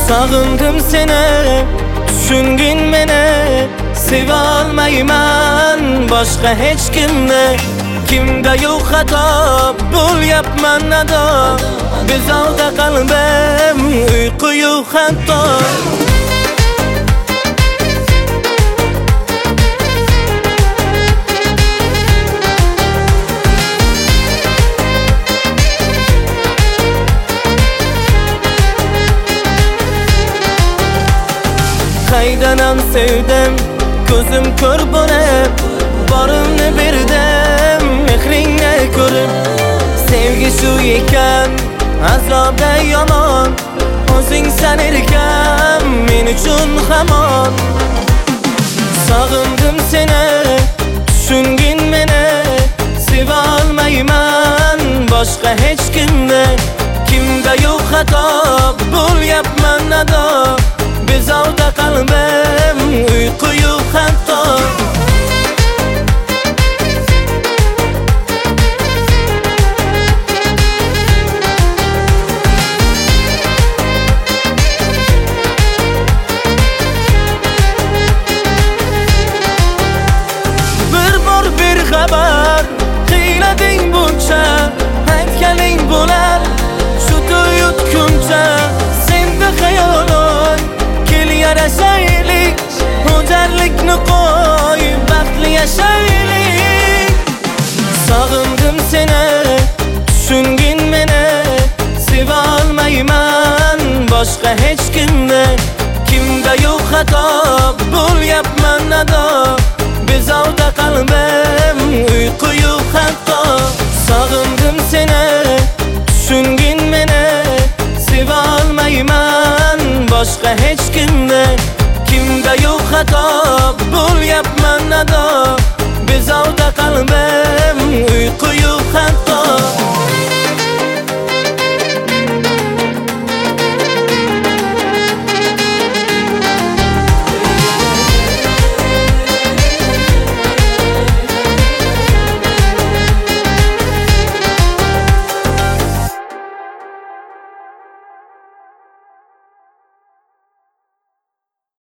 Sağındım seni, düşüngün meni. Sevalmayman başka hiç kimde. Kimde yok hata, bul yapman nada. Biz alda kalbim, uyku yok hatta. Kaydanan sevdim, gözüm kör bulup. Barımni berdim, mehringni ko'rib. Sevgi shu ekan, azobda yomon. O'zing sanarkan, men uchun hamon. Sog'indim seni, tushungin meni. Seva olmayman boshqa hech kimni. Kimda yo'q xato, bo'lyapman nado. Bezovta qalbim, uyqu yo'q hatto. Xabar qiylading buncha, aytganing bo'lar shu tuyutguncha. Senda xayolim, kel yarashaylik, o'jarlikni qo'y, baxtli yashaylik. Sog'indim seni, tushungin meni. Seva olmayman boshqa hech kimni. Kimda yo'q xato, bo'lyapman nado. Bezovta qalbim, uyqu yo'q hatto. Sog'indim seni, tushungin meni. Seva olmayman boshqa hech kimni. Kimda yo'q xato, bo'lyapman nado. Bezovta qalbim, uyqu yo'q hatto.